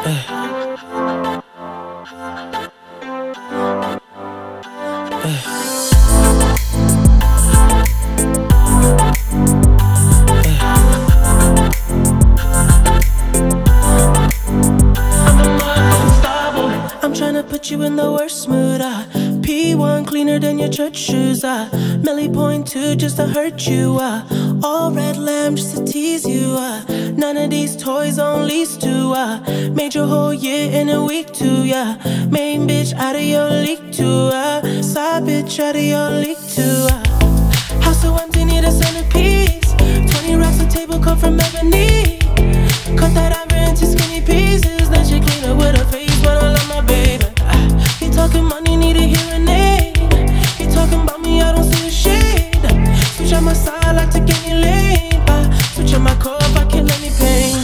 I'm tryna put you in the worst mood. P1 cleaner than your church shoes. Millie point two just to hurt you. All red lamb just to tease you. None of these toys on lease to. Made your whole year in a week too. Main bitch out of your league too. Side bitch out of your league too. House so empty, need a centerpiece. 20 racks a table come from ebony. Cut that ivory into skinny pieces. Then she clean up with her face, but I love my baby. He talking money, need a hearing aid. He talking about me, I don't see a shade. Switch on my side, like take any lane. Switch on my core if I kill any pain.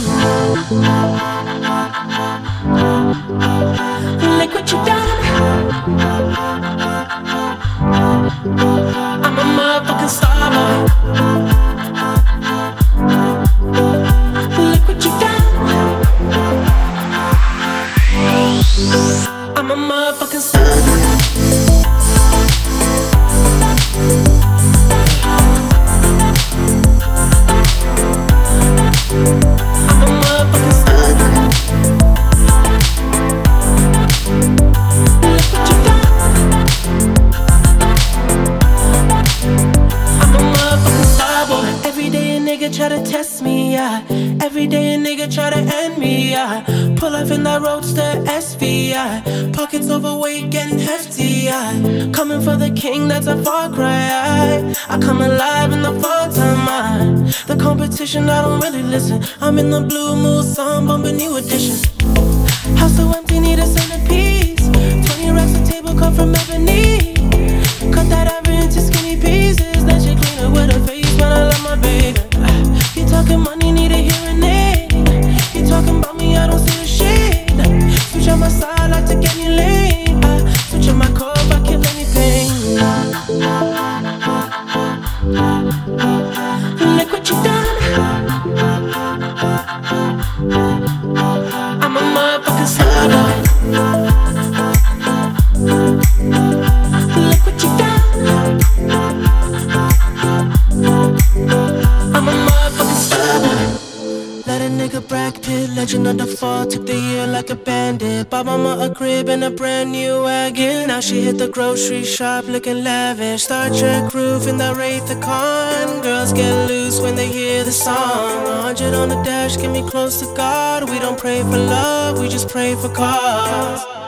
Look what you done. I'm a motherfucking star boy. Look what you done. I'm a motherfucking star. Try to test me, every day a nigga try to end me, pull up in that roadster SVI, pockets overweight getting hefty, coming for the king, that's a far cry, I come alive in the fall time, the competition I don't really listen, I'm in the blue mood song bumping new edition, house so empty need a centerpiece, 20 racks a table come from ebony, cut that ivory into skinny pieces, then she clean it with her face, but I love my baby. He talking money, need a hearing aid. He talking about me, I don't see a shade. Switch on my side, I take any lane. Switch on my core if I kill any pain. Look what you done. I'm a motherfucking star boy. Look what you done. I'm a motherfucking star boy. Let a nigga Brad Pitt, legend of the fall, took the year like a bandit. Bought mama a crib and a brand new wagon. Now she hit the grocery shop looking lavish. Star Trek roof in the Wraith the Con. Girls get loose when they hear the song. 100 on the dash, get me close to God. We don't pray for love, we just pray for cause.